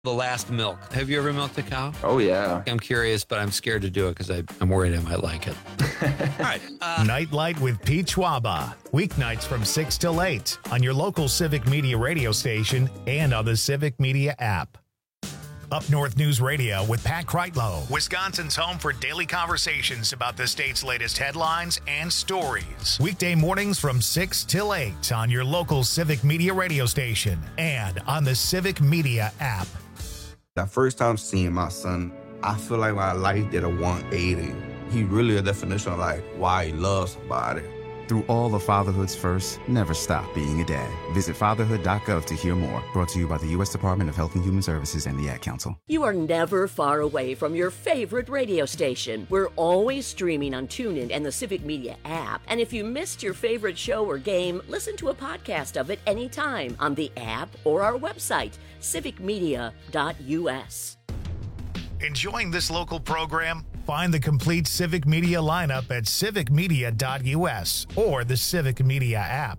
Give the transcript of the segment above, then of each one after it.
The last milk. Have you ever milked a cow? Oh, yeah. I'm curious, but I'm scared to do it because I'm worried I might like it. All right. Nightlight with Pete Schwaba. Weeknights from 6 till 8 on your local Civic Media radio station and on the Civic Media app. Up North News Radio with Pat Kreitlow, Wisconsin's home for daily conversations about the state's latest headlines and stories. Weekday mornings from 6 till 8 on your local Civic Media radio station and on the Civic Media app. That first time seeing my son, I feel like my life did a 180. He really a definition of like why he loves somebody. Through all of fatherhood's first, never stop being a dad. Visit fatherhood.gov to hear more. Brought to you by the U.S. Department of Health and Human Services and the Ad Council. You are never far away from your favorite radio station. We're always streaming on TuneIn and the Civic Media app. And if you missed your favorite show or game, listen to a podcast of it anytime on the app or our website, civicmedia.us. Enjoying this local program? Find the complete Civic Media lineup at civicmedia.us or the Civic Media app.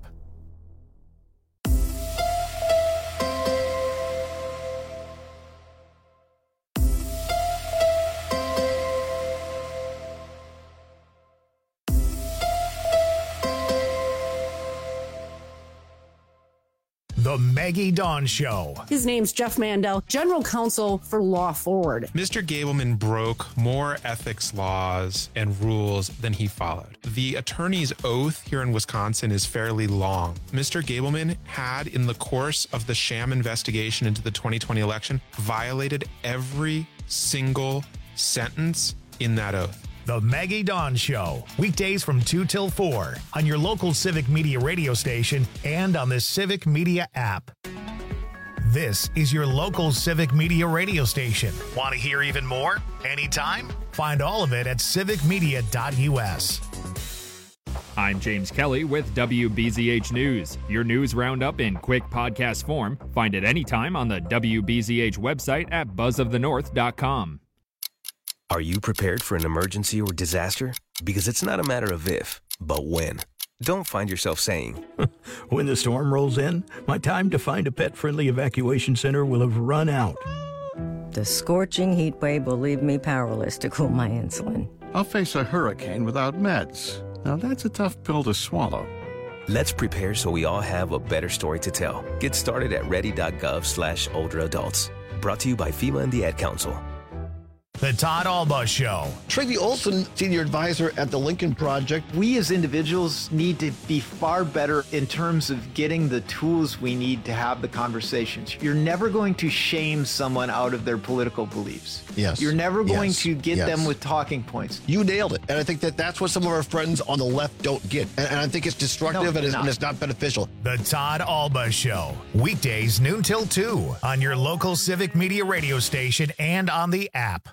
The Maggie Dawn Show. His name's Jeff Mandel, General Counsel for Law Forward. Mr. Gableman broke more ethics laws and rules than he followed. The attorney's oath here in Wisconsin is fairly long. Mr. Gableman had, in the course of the sham investigation into the 2020 election, violated every single sentence in that oath. The Maggie Dawn Show. Weekdays from 2 till 4 on your local Civic Media radio station and on the Civic Media app. This is your local Civic Media radio station. Want to hear even more? Anytime? Find all of it at civicmedia.us. I'm James Kelly with WBZH News. Your news roundup in quick podcast form. Find it anytime on the WBZH website at buzzofthenorth.com. Are you prepared for an emergency or disaster? Because it's not a matter of if, but when. Don't find yourself saying, when the storm rolls in, my time to find a pet-friendly evacuation center will have run out. The scorching heat wave will leave me powerless to cool my insulin. I'll face a hurricane without meds. Now that's a tough pill to swallow. Let's prepare so we all have a better story to tell. Get started at ready.gov/older adults. Brought to you by FEMA and the Ad Council. The Todd Alba Show. Tracy Olson, Senior Advisor at the Lincoln Project. We as individuals need to be far better in terms of getting the tools we need to have the conversations. You're never going to shame someone out of their political beliefs. Yes. You're never going to get them with talking points. You nailed it. And I think that's what some of our friends on the left don't get. And I think it's destructive and it's not beneficial. The Todd Alba Show. Weekdays noon till 2 on your local Civic Media radio station and on the app.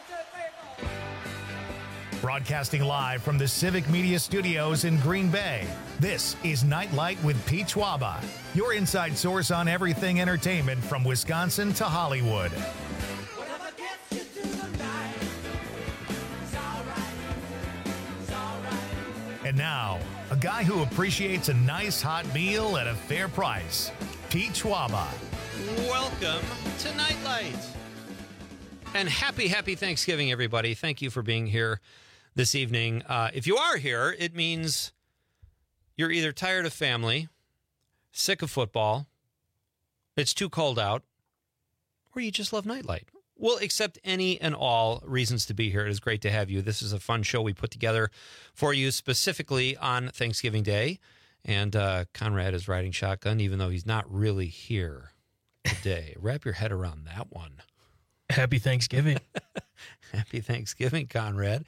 Broadcasting live from the Civic Media Studios in Green Bay, this is Nightlight with Pete Schwaba, your inside source on everything entertainment from Wisconsin to Hollywood. And now, a guy who appreciates a nice hot meal at a fair price, Pete Schwaba. Welcome to Nightlight. And happy Thanksgiving, everybody. Thank you for being here this evening. If you are here, it means you're either tired of family, sick of football, it's too cold out, or you just love Nightlight. We'll accept any and all reasons to be here. It is great to have you. This is a fun show we put together for you specifically on Thanksgiving Day. And Conrad is riding shotgun, even though he's not really here today. Wrap your head around that one. Happy Thanksgiving. Happy Thanksgiving, Conrad.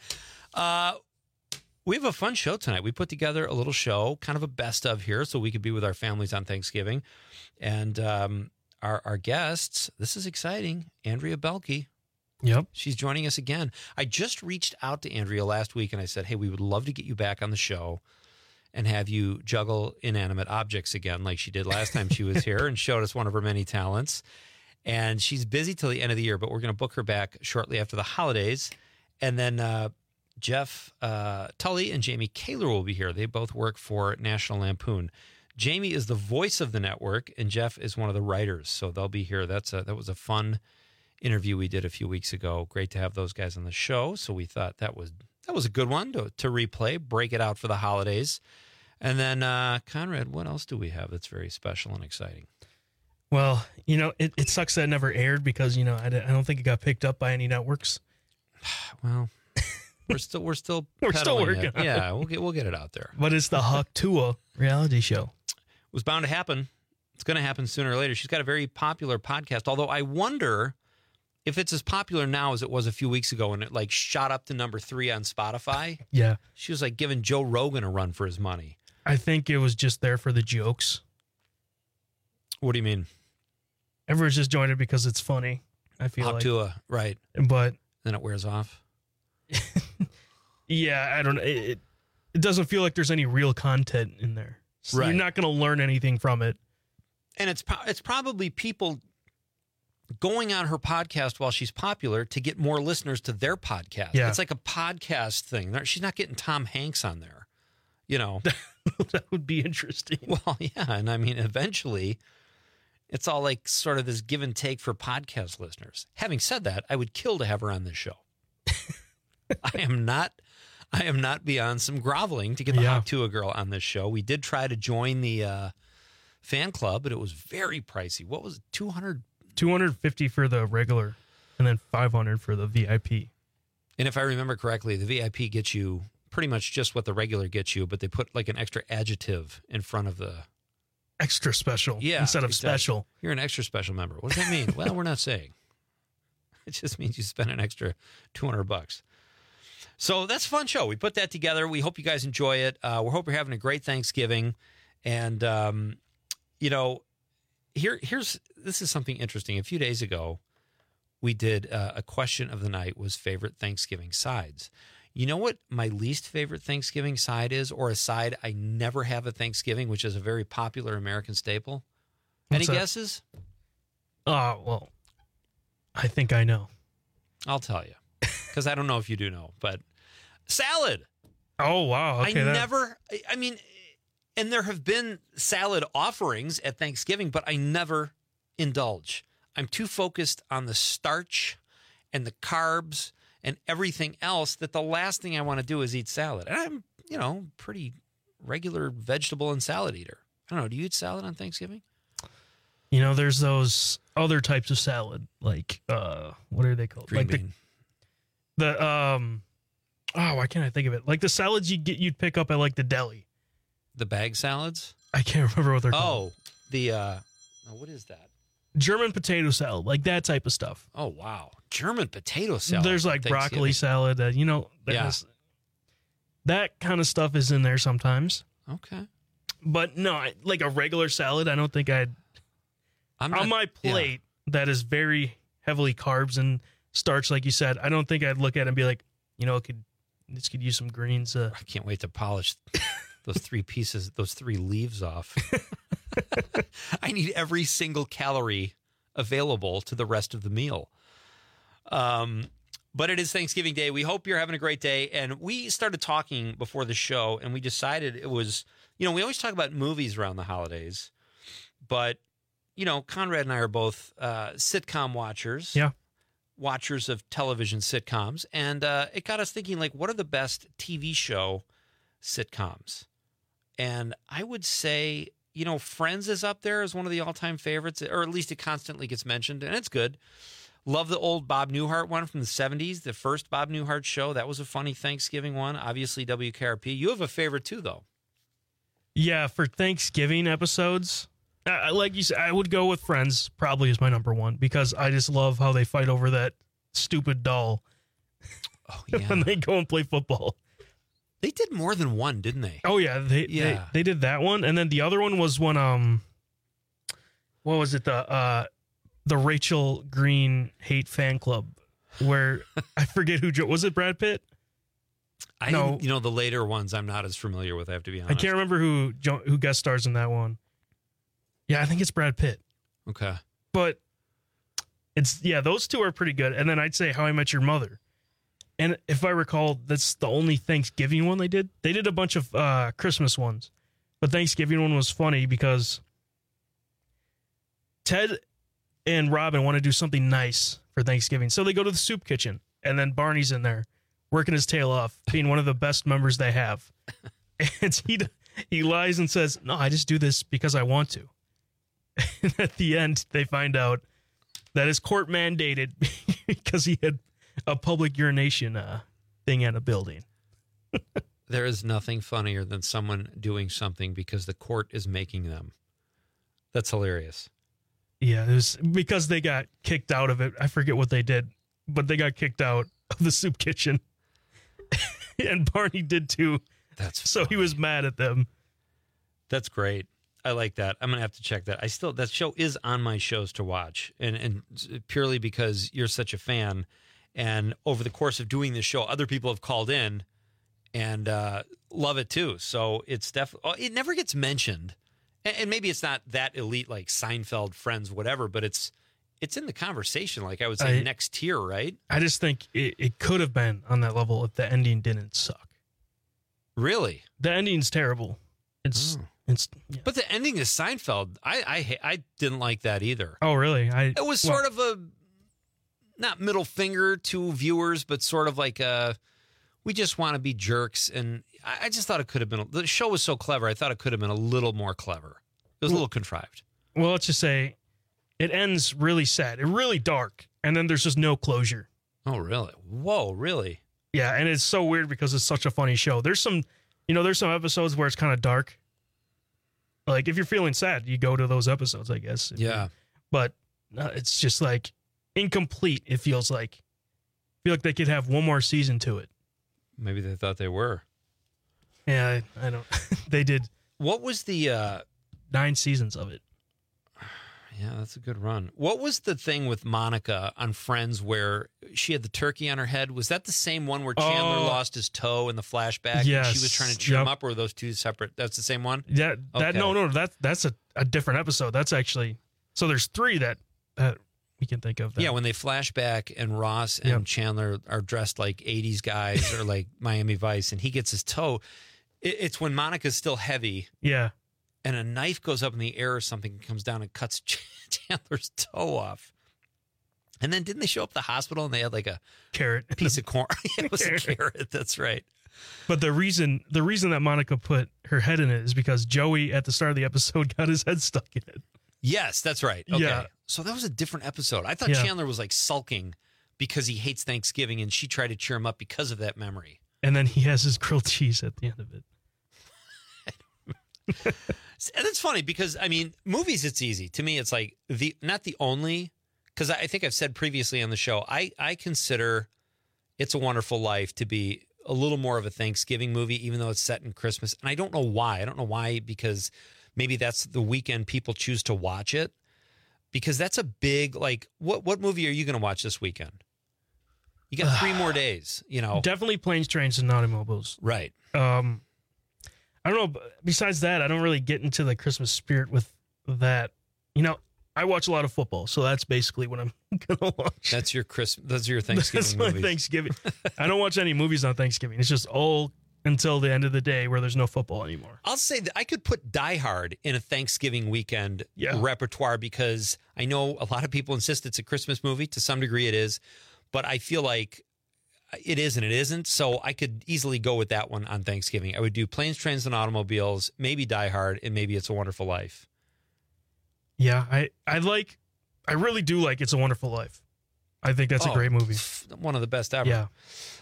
We have a fun show tonight. We put together a little show, kind of a best of here, so we could be with our families on Thanksgiving. And our guests, this is exciting, Andrea Belke. Yep. She's joining us again. I just reached out to Andrea last week, and I said, hey, we would love to get you back on the show and have you juggle inanimate objects again like she did last time she was here and showed us one of her many talents. And she's busy till the end of the year, but we're going to book her back shortly after the holidays. And then Jeff Tully and Jamie Kaler will be here. They both work for National Lampoon. Jamie is the voice of the network, and Jeff is one of the writers. So they'll be here. That was a fun interview we did a few weeks ago. Great to have those guys on the show. So we thought that was a good one to replay, break it out for the holidays. And then, Conrad, what else do we have that's very special and exciting? Well, it sucks that it never aired because, I don't think it got picked up by any networks. Well, we're still working it. on Yeah, it. we'll get it out there. But it's the Huck Tua reality show. It was bound to happen. It's going to happen sooner or later. She's got a very popular podcast, although I wonder if it's as popular now as it was a few weeks ago when it shot up to number 3 on Spotify. Yeah. She was giving Joe Rogan a run for his money. I think it was just there for the jokes. What do you mean? Everyone's just joined it because it's funny. I feel Huck Tua, right. But then it wears off. Yeah, I don't know. It doesn't feel like there's any real content in there. So right. You're not going to learn anything from it. And it's probably people going on her podcast while she's popular to get more listeners to their podcast. Yeah. It's like a podcast thing. She's not getting Tom Hanks on there, That would be interesting. Well, yeah. And I mean, eventually it's all sort of this give and take for podcast listeners. Having said that, I would kill to have her on this show. I am not beyond some groveling to get the Huck Tua girl on this show. We did try to join the fan club, but it was very pricey. What was it? $250 for the regular and then $500 for the VIP. And if I remember correctly, the VIP gets you pretty much just what the regular gets you, but they put an extra adjective in front of the extra special instead of special. You're an extra special member. What does that mean? Well, we're not saying. It just means you spend an extra $200. So that's a fun show. We put that together. We hope you guys enjoy it. We hope you're having a great Thanksgiving. And, this is something interesting. A few days ago, we did a question of the night was favorite Thanksgiving sides. You know what my least favorite Thanksgiving side is, or a side I never have at Thanksgiving, which is a very popular American staple? Any guesses? Well, I think I know. I'll tell you, because I don't know if you do know, but salad. Oh, wow. Okay, and there have been salad offerings at Thanksgiving, but I never indulge. I'm too focused on the starch and the carbs and everything else that the last thing I want to do is eat salad. And I'm, pretty regular vegetable and salad eater. I don't know. Do you eat salad on Thanksgiving? There's those other types of salad, what are they called? Green bean. Why can't I think of it? Like the salads you'd pick up at the deli. The bag salads? I can't remember what they're called. What is that? German potato salad, like that type of stuff. Oh, wow. German potato salad. There's broccoli salad that, that kind of stuff is in there sometimes. Okay. But no, a regular salad, I don't think on my plate that is very heavily carbs and starch, like you said, I don't think I'd look at it and be like, this could use some greens. I can't wait to polish those 3 leaves off. I need every single calorie available to the rest of the meal. But it is Thanksgiving Day. We hope you're having a great day. And we started talking before the show, and we decided it was, we always talk about movies around the holidays, but, Conrad and I are both sitcom watchers. Yeah. Watchers of television sitcoms. And it got us thinking, like, what are the best TV show sitcoms? And I would say, Friends is up there as one of the all-time favorites, or at least it constantly gets mentioned, and it's good. Love the old Bob Newhart one from the 70s, the first Bob Newhart show. That was a funny Thanksgiving one. Obviously, WKRP. You have a favorite, too, though. Yeah, for Thanksgiving episodes, like you said, I would go with Friends, probably as my number one, because I just love how they fight over that stupid doll when they go and play football. They did more than one, didn't they? Oh, yeah. They did that one. And then the other one was when, what was it? The Rachel Green Hate Fan Club, where I forget who, was it Brad Pitt? No. The later ones I'm not as familiar with, I have to be honest. I can't remember who guest stars in that one. Yeah, I think it's Brad Pitt. Okay. But those two are pretty good. And then I'd say How I Met Your Mother. And if I recall, that's the only Thanksgiving one they did. They did a bunch of Christmas ones. But Thanksgiving one was funny because Ted and Robin want to do something nice for Thanksgiving. So they go to the soup kitchen. And then Barney's in there working his tail off, being one of the best members they have. And he lies and says, no, I just do this because I want to. And at the end, they find out that is court mandated because he had a public urination thing at a building. There is nothing funnier than someone doing something because the court is making them. That's hilarious. Yeah, it was because they got kicked out of it. I forget what they did, but they got kicked out of the soup kitchen. And Barney did too. So he was mad at them. That's great. I like that. I'm going to have to check that. That show is on my shows to watch, and purely because you're such a fan. And over the course of doing this show, other people have called in and love it too. So it's definitely, it never gets mentioned. And maybe it's not that elite like Seinfeld, Friends, whatever, but it's in the conversation. Like I would say next tier, right? I just think it could have been on that level if the ending didn't suck. Really? The ending's terrible. It's But the ending is Seinfeld. I didn't like that either. Oh, really? It was sort of a, not middle finger to viewers, but sort of like we just want to be jerks. And I just thought it could have been, the show was so clever. I thought it could have been a little more clever. It was a little contrived. Well, let's just say it ends really sad, really dark, and then there's just no closure. Oh, really? Whoa, really? Yeah, and it's so weird because it's such a funny show. There's some episodes where it's kind of dark. Like, if you're feeling sad, you go to those episodes, I guess. Yeah. But it's just, like, incomplete, it feels like. I feel like they could have one more season to it. Maybe they thought they were. Yeah, I don't. They did. What was the 9 seasons of it? Yeah, that's a good run. What was the thing with Monica on Friends where she had the turkey on her head? Was that the same one where Chandler lost his toe in the flashback? Yes. And she was trying to cheer him up, or were those two separate? That's the same one? Yeah, that's a different episode. That's actually, so there's 3 that we can think of. Yeah, when they flash back and Ross and Chandler are dressed like 80s guys or like Miami Vice, and he gets his toe. It's when Monica's still heavy. Yeah. And a knife goes up in the air or something, comes down and cuts Chandler's toe off. And then didn't they show up at the hospital and they had like a carrot, piece of corn? It was a carrot. That's right. But the reason that Monica put her head in it is because Joey at the start of the episode got his head stuck in it. Yes, that's right. Okay. Yeah. So that was a different episode. I thought Chandler was like sulking because he hates Thanksgiving and she tried to cheer him up because of that memory. And then he has his grilled cheese at the end of it. And it's funny because, I mean, movies, it's easy. To me, it's like not the only, because I think I've said previously on the show, I consider It's a Wonderful Life to be a little more of a Thanksgiving movie, even though it's set in Christmas. And I don't know why. Because maybe that's the weekend people choose to watch it. Because that's a big, like, what movie are you going to watch this weekend? You got 3 more days, Definitely planes, trains, and automobiles. Right. I don't know. Besides that, I don't really get into the Christmas spirit with that. I watch a lot of football, so that's basically what I'm gonna watch. That's your Thanksgiving That's my movies. Thanksgiving. I don't watch any movies on Thanksgiving. It's just all until the end of the day where there's no football anymore. I'll say that I could put Die Hard in a Thanksgiving weekend repertoire because I know a lot of people insist it's a Christmas movie. To some degree it is, but I feel like it is and it isn't. So I could easily go with that one on Thanksgiving. I would do Planes, Trains, and Automobiles, maybe Die Hard, and maybe It's a Wonderful Life. Yeah, I really do like It's a Wonderful Life. I think that's a great movie. One of the best ever. Yeah.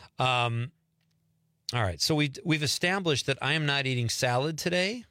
All right. So we've established that I am not eating salad today.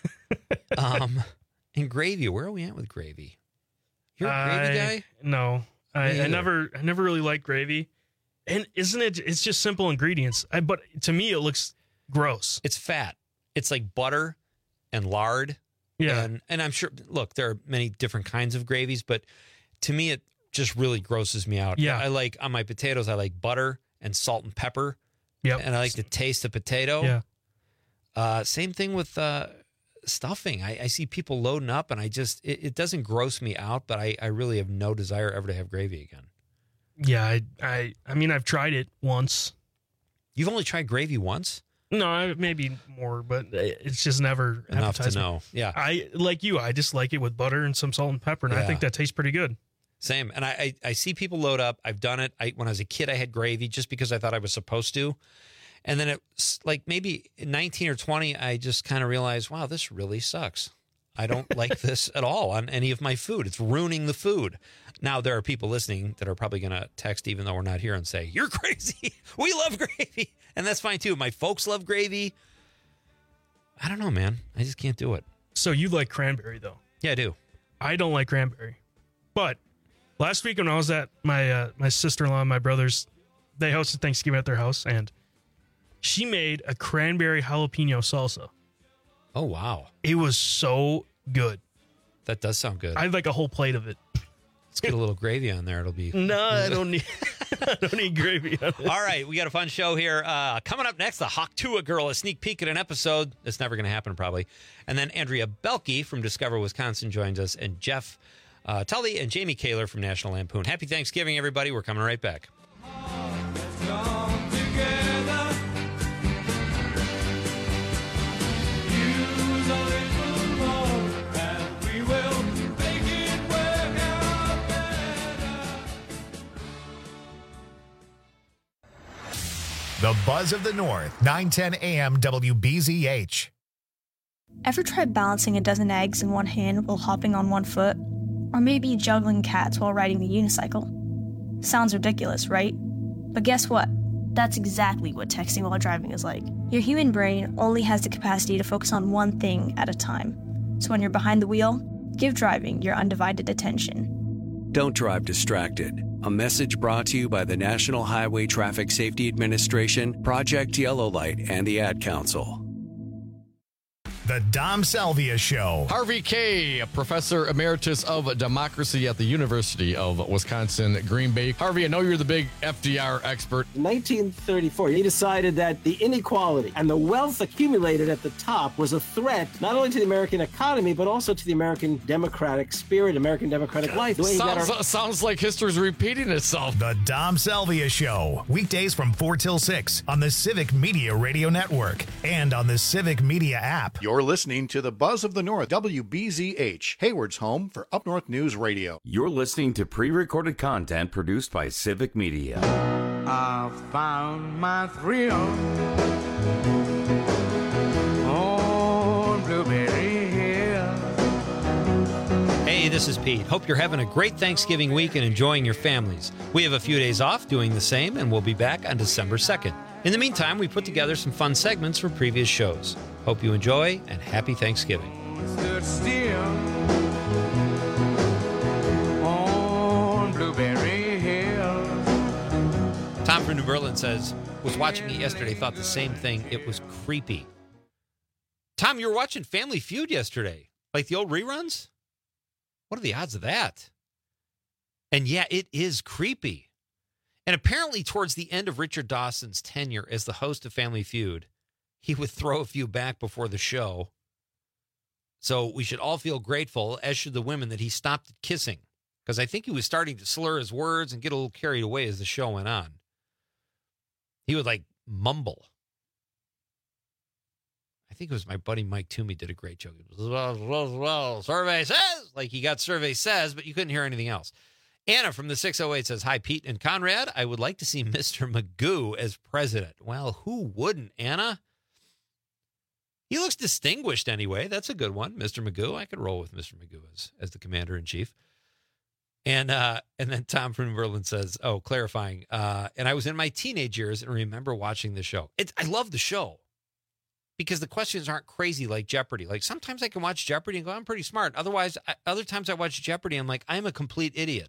And gravy. Where are we at with gravy? You're a gravy guy? No. I never really liked gravy. And isn't it? It's just simple ingredients. But to me, it looks gross. It's fat. It's like butter and lard. Yeah. And I'm sure, look, there are many different kinds of gravies, but to me, it just really grosses me out. Yeah. I like, on my potatoes, I like butter and salt and pepper. Yep. And I like the taste of potato. Yeah. Same thing with stuffing. I see people loading up and it doesn't gross me out, but I really have no desire ever to have gravy again. Yeah. I mean, I've tried it once. You've only tried gravy once? No, maybe more, but it's just never enough to appetizing. know. Yeah. I just like it with butter and some salt and pepper, and I think that tastes pretty good. Same. And I see people load up. I've done it. When I was a kid, I had gravy just because I thought I was supposed to. And then it's like maybe 19 or 20, I just kind of realized, wow, this really sucks. I don't like this at all on any of my food. It's ruining the food. Now, there are people listening that are probably going to text, even though we're not here, and say, you're crazy. We love gravy. And that's fine, too. My folks love gravy. I don't know, man. I just can't do it. So you like cranberry, though? Yeah, I do. I don't like cranberry. But last week when I was at my sister-in-law and my brothers, they hosted Thanksgiving at their house, and she made a cranberry jalapeno salsa. Oh, wow. It was so good. That does sound good. I had like a whole plate of it. Let's get a little gravy on there. It'll be... No, I don't need gravy on it. All right, we got a fun show here. Coming up next, the Hawktua Girl, a sneak peek at an episode. It's never going to happen, probably. And then Andrea Belke from Discover Wisconsin joins us, and Jeff Tully and Jamie Kaler from National Lampoon. Happy Thanksgiving, everybody. We're coming right back. The Buzz of the North, 910 AM WBZH. Ever tried balancing a dozen eggs in one hand while hopping on one foot? Or maybe juggling cats while riding the unicycle? Sounds ridiculous, right? But guess what? That's exactly what texting while driving is like. Your human brain only has the capacity to focus on one thing at a time. So when you're behind the wheel, give driving your undivided attention. Don't drive distracted. A message brought to you by the National Highway Traffic Safety Administration, Project Yellow Light, and the Ad Council. The Dom Salvia Show. Harvey Kaye, Professor Emeritus of Democracy at the University of Wisconsin, Green Bay. Harvey, I know you're the big FDR expert. In 1934, he decided that the inequality and the wealth accumulated at the top was a threat not only to the American economy, but also to the American democratic spirit, American democratic life. Sounds like history's repeating itself. The Dom Salvia Show. Weekdays from 4 till 6 on the Civic Media Radio Network and on the Civic Media app. You're listening to the Buzz of the North, WBZH, Hayward's home for Up North News Radio. You're listening to pre-recorded content produced by Civic Media. I found my thrill on Blueberry Hill. Hey, this is Pete. Hope you're having a great Thanksgiving week and enjoying your families. We have a few days off doing the same, and we'll be back on December 2nd. In the meantime, we put together some fun segments from previous shows. Hope you enjoy, and happy Thanksgiving. Stood still on Blueberry Hill. Tom from New Berlin says, was watching it yesterday, thought the same thing. It was creepy. Tom, you were watching Family Feud yesterday, like the old reruns? What are the odds of that? And yeah, it is creepy. And apparently towards the end of Richard Dawson's tenure as the host of Family Feud, he would throw a few back before the show. So we should all feel grateful, as should the women, that he stopped kissing. Because I think he was starting to slur his words and get a little carried away as the show went on. He would like mumble. I think it was my buddy Mike Toomey did a great joke. It was, well, survey says, like he got survey says, but you couldn't hear anything else. Anna from the 608 says, hi, Pete and Conrad. I would like to see Mr. Magoo as president. Well, who wouldn't, Anna? He looks distinguished anyway. That's a good one, Mr. Magoo. I could roll with Mr. Magoo as the commander-in-chief. And then Tom from Berlin says, oh, clarifying. And I was in my teenage years and remember watching the show. I love the show because the questions aren't crazy like Jeopardy. Like sometimes I can watch Jeopardy and go, I'm pretty smart. Otherwise, other times I watch Jeopardy, I'm like, I'm a complete idiot.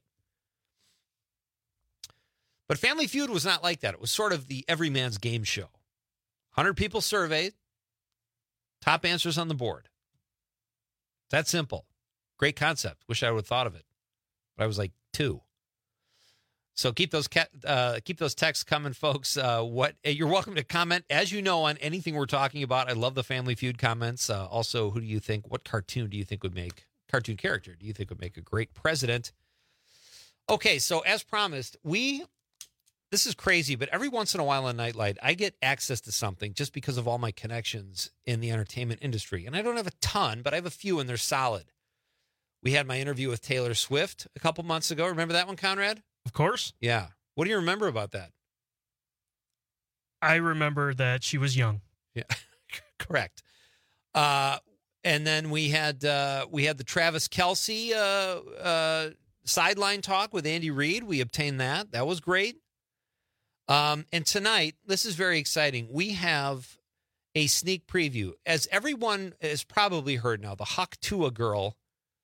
But Family Feud was not like that. It was sort of the everyman's game show. 100 people surveyed, top answers on the board. That simple. Great concept. Wish I would have thought of it. But I was like 2. So keep those texts coming, folks. You're welcome to comment, as you know, on anything we're talking about. I love the Family Feud comments. Also, who do you think? What cartoon do you think would make cartoon character? Do you think would make a great president? Okay, so as promised, this is crazy, but every once in a while on Nightlight, I get access to something just because of all my connections in the entertainment industry, and I don't have a ton, but I have a few, and they're solid. We had my interview with Taylor Swift a couple months ago. Remember that one, Conrad? Of course. Yeah. What do you remember about that? I remember that she was young. Yeah, correct. And then we had the Travis Kelce sideline talk with Andy Reid. We obtained that. That was great. And tonight, this is very exciting. We have a sneak preview. As everyone has probably heard now, the Hawk Tuah girl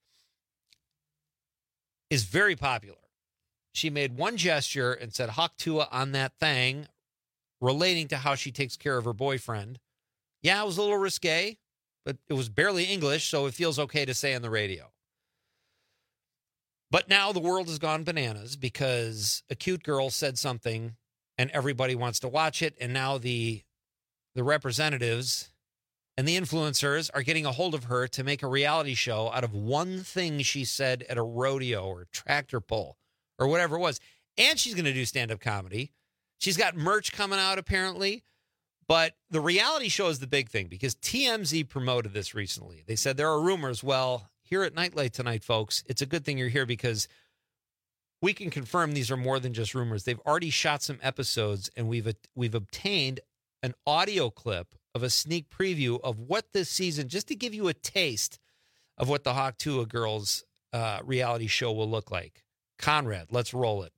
is very popular. She made one gesture and said Hawk Tuah on that thing relating to how she takes care of her boyfriend. Yeah, it was a little risque, but it was barely English, so it feels okay to say on the radio. But now the world has gone bananas because a cute girl said something and everybody wants to watch it, and now the representatives and the influencers are getting a hold of her to make a reality show out of one thing she said at a rodeo or tractor pull or whatever it was. And she's going to do stand-up comedy. She's got merch coming out, apparently. But the reality show is the big thing because TMZ promoted this recently. They said there are rumors. Well, here at Nightlight tonight, folks, it's a good thing you're here because we can confirm these are more than just rumors. They've already shot some episodes, and we've obtained an audio clip of a sneak preview of what this season, just to give you a taste of what the Hawk Tuah girls reality show will look like. Conrad, let's roll it.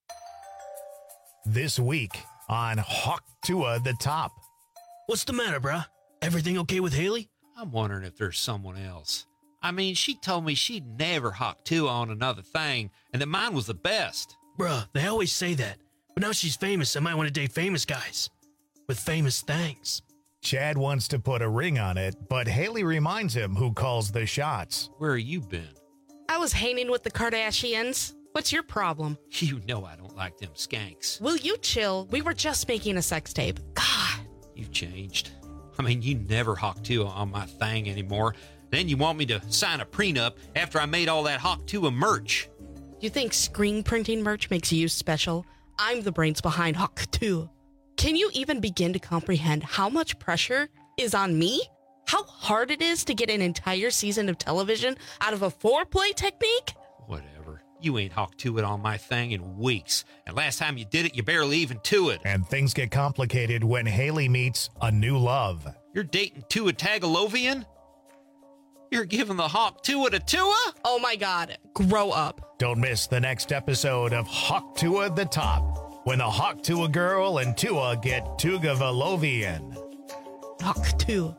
This week on Hawk Tuah the Top. What's the matter, bruh? Everything okay with Haley? I'm wondering if there's someone else. I mean, she told me she'd never Hawk Tuah on another thing, and that mine was the best. Bruh, they always say that. But now she's famous, I might want to date famous guys. With famous things. Chad wants to put a ring on it, but Haley reminds him who calls the shots. Where you been? I was hanging with the Kardashians. What's your problem? You know I don't like them skanks. Will you chill? We were just making a sex tape. God. You've changed. I mean, you never Hawk Tuah on my thing anymore. Then you want me to sign a prenup after I made all that Hawk Tuah merch. You think screen printing merch makes you special? I'm the brains behind Hawk Tuah. Can you even begin to comprehend how much pressure is on me? How hard it is to get an entire season of television out of a foreplay technique? Whatever. You ain't Hawk Tuah on my thing in weeks. And last time you did it, you barely even to it. And things get complicated when Haley meets a new love. You're dating Tuah Tagovailoa? You're giving the Hawk Tuah to Tuah? Oh my God. Grow up. Don't miss the next episode of Hawk Tuah the Top. When the Hawk Tuah girl and Tuah get Tagovailoa. Hawk Tuah.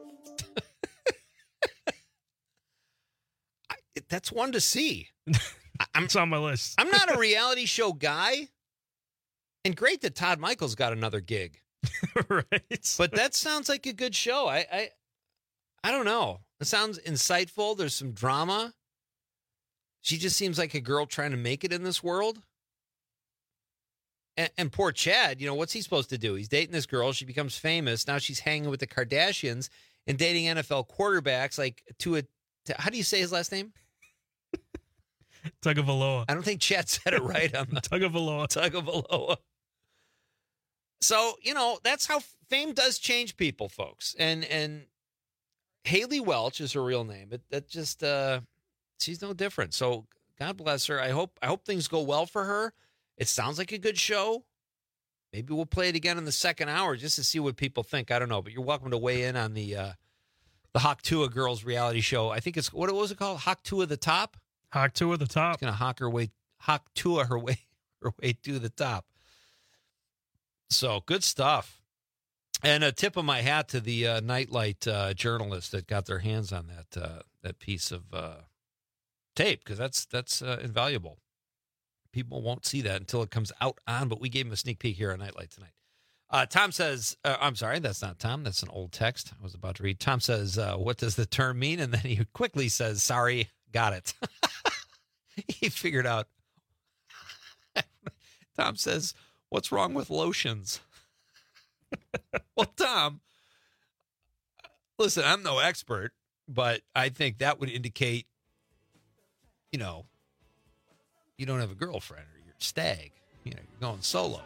That's one to see. It's on my list. I'm not a reality show guy. And great that Todd Michaels got another gig. Right. But that sounds like a good show. I don't know. It sounds insightful. There's some drama. She just seems like a girl trying to make it in this world. And poor Chad, what's he supposed to do? He's dating this girl. She becomes famous. Now she's hanging with the Kardashians and dating NFL quarterbacks how do you say his last name? Tagovailoa. I don't think Chad said it right on the Tagovailoa. Tagovailoa. So, that's how fame does change people, folks. And Haley Welch is her real name. She's no different. So God bless her. I hope things go well for her. It sounds like a good show. Maybe we'll play it again in the second hour just to see what people think. I don't know, but you're welcome to weigh in on the Hawk Tua girls reality show. I think it's, what was it called? Hawk Tua the Top? Hawk Tua the Top. She's going to Hawk Tua her way to the top. So good stuff. And a tip of my hat to the Nightlight journalists that got their hands on that piece of tape, because that's invaluable. People won't see that until it comes out on, but we gave him a sneak peek here on Nightlight tonight. Tom says, I'm sorry, that's not Tom. That's an old text I was about to read. Tom says, what does the term mean? And then he quickly says, sorry, got it. He figured out. Tom says, what's wrong with lotions? Well, Tom, listen, I'm no expert, but I think that would indicate, you don't have a girlfriend or you're a stag. You're going solo.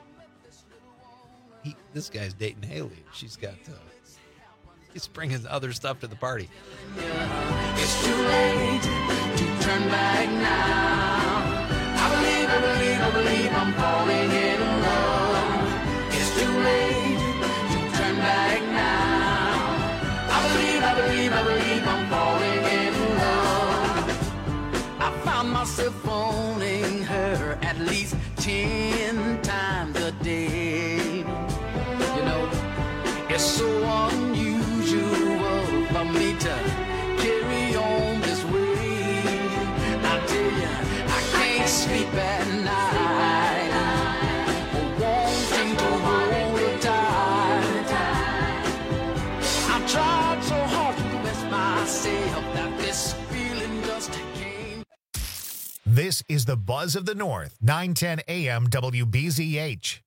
This guy's dating Haley. She's got, he's bringing other stuff to the party. It's too late to turn back now. I believe I'm falling in love. It's too late to turn back now. I believe I'm falling in love. I found myself phoning her at least 10 times a day. It's so unusual for me to carry on this way. I tell you, I can't sleep at night, wanting to hold her tight. I've tried so hard to convince myself that this feeling just came. This is the Buzz of the North, 910 AM WBZH.